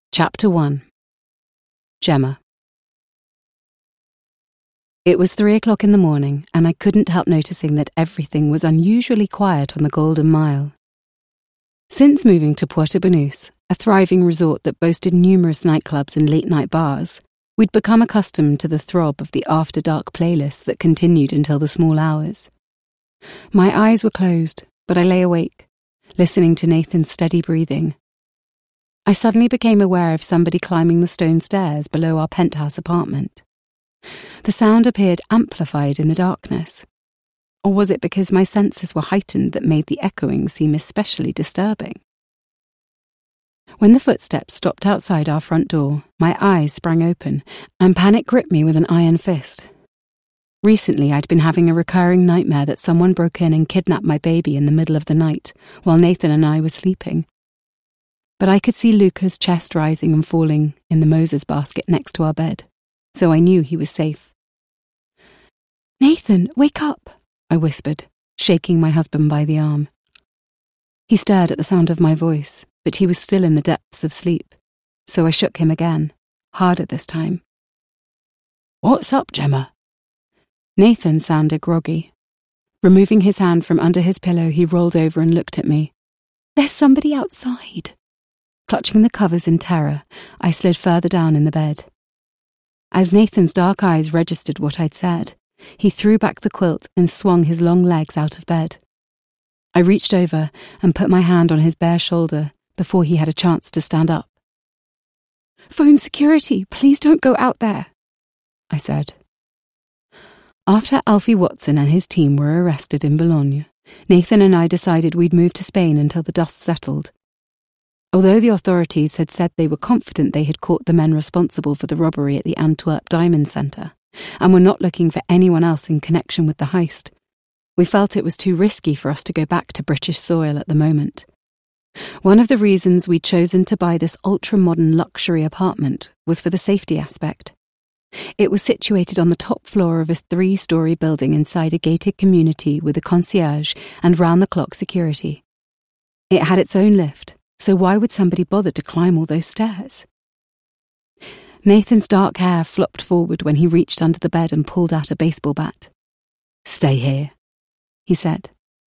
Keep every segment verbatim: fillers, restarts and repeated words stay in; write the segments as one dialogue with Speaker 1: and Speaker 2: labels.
Speaker 1: Chapter one. Gemma. It was three o'clock in the morning, and I couldn't help noticing that everything was unusually quiet on the Golden Mile. Since moving to Puerto Banús, a thriving resort that boasted numerous nightclubs and late-night bars, we'd become accustomed to the throb of the after-dark playlist that continued until the small hours. My eyes were closed, but I lay awake, listening to Nathan's steady breathing. I suddenly became aware of somebody climbing the stone stairs below our penthouse apartment. The sound appeared amplified in the darkness. Or was it because my senses were heightened that made the echoing seem especially disturbing? When the footsteps stopped outside our front door, my eyes sprang open, and panic gripped me with an iron fist. Recently, I'd been having a recurring nightmare that someone broke in and kidnapped my baby in the middle of the night, while Nathan and I were sleeping. But I could see Luca's chest rising and falling in the Moses basket next to our bed, so I knew he was safe. "Nathan, wake up," I whispered, shaking my husband by the arm. He stared at the sound of my voice, but he was still in the depths of sleep, so I shook him again, harder this time. "What's up, Gemma?" Nathan sounded groggy. Removing his hand from under his pillow, he rolled over and looked at me. "There's somebody outside." Clutching the covers in terror, I slid further down in the bed. As Nathan's dark eyes registered what I'd said, he threw back the quilt and swung his long legs out of bed. I reached over and put my hand on his bare shoulder before he had a chance to stand up. "Phone security, please don't go out there," I said. After Alfie Watson and his team were arrested in Boulogne, Nathan and I decided we'd move to Spain until the dust settled. Although the authorities had said they were confident they had caught the men responsible for the robbery at the Antwerp Diamond Centre, and were not looking for anyone else in connection with the heist, we felt it was too risky for us to go back to British soil at the moment. One of the reasons we'd chosen to buy this ultra-modern luxury apartment was for the safety aspect. It was situated on the top floor of a three-storey building inside a gated community with a concierge and round-the-clock security. It had its own lift, so why would somebody bother to climb all those stairs? Nathan's dark hair flopped forward when he reached under the bed and pulled out a baseball bat. "Stay here," he said.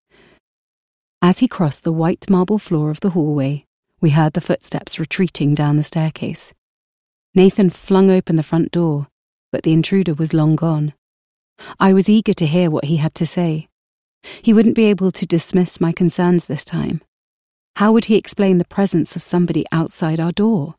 Speaker 1: As he crossed the white marble floor of the hallway, we heard the footsteps retreating down the staircase. Nathan flung open the front door, but the intruder was long gone. I was eager to hear what he had to say. He wouldn't be able to dismiss my concerns this time. How would he explain the presence of somebody outside our door?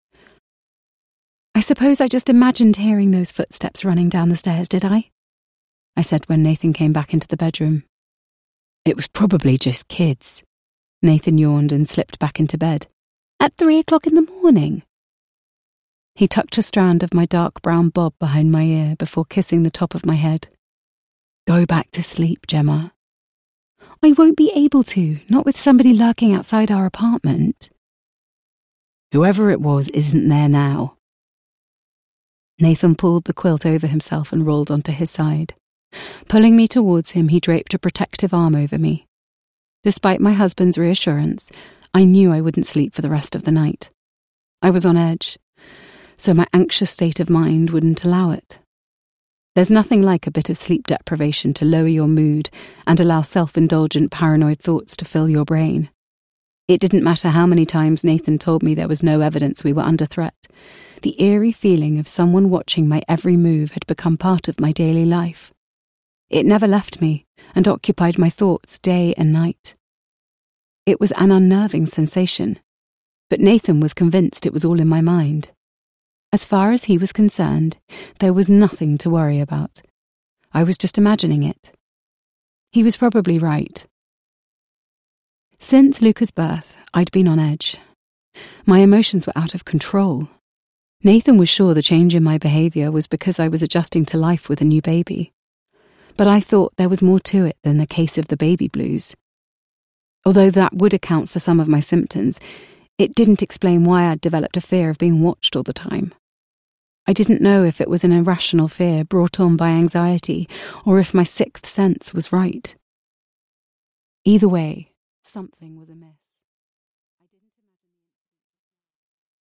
Speaker 1: "I suppose I just imagined hearing those footsteps running down the stairs, did I?" I said when Nathan came back into the bedroom. "It was probably just kids." Nathan yawned and slipped back into bed. "At three o'clock in the morning?" He tucked a strand of my dark brown bob behind my ear before kissing the top of my head. "Go back to sleep, Gemma." "I won't be able to, not with somebody lurking outside our apartment." "Whoever it was isn't there now." Nathan pulled the quilt over himself and rolled onto his side. Pulling me towards him, he draped a protective arm over me. Despite my husband's reassurance, I knew I wouldn't sleep for the rest of the night. I was on edge, so my anxious state of mind wouldn't allow it. There's nothing like a bit of sleep deprivation to lower your mood and allow self-indulgent paranoid thoughts to fill your brain. It didn't matter how many times Nathan told me there was no evidence we were under threat. The eerie feeling of someone watching my every move had become part of my daily life. It never left me and occupied my thoughts day and night. It was an unnerving sensation, but Nathan was convinced it was all in my mind. As far as he was concerned, there was nothing to worry about. I was just imagining it. He was probably right. Since Luca's birth, I'd been on edge. My emotions were out of control. Nathan was sure the change in my behaviour was because I was adjusting to life with a new baby. But I thought there was more to it than the case of the baby blues. Although that would account for some of my symptoms, it didn't explain why I'd developed a fear of being watched all the time. I didn't know if it was an irrational fear brought on by anxiety or if my sixth sense was right. Either way, something was amiss.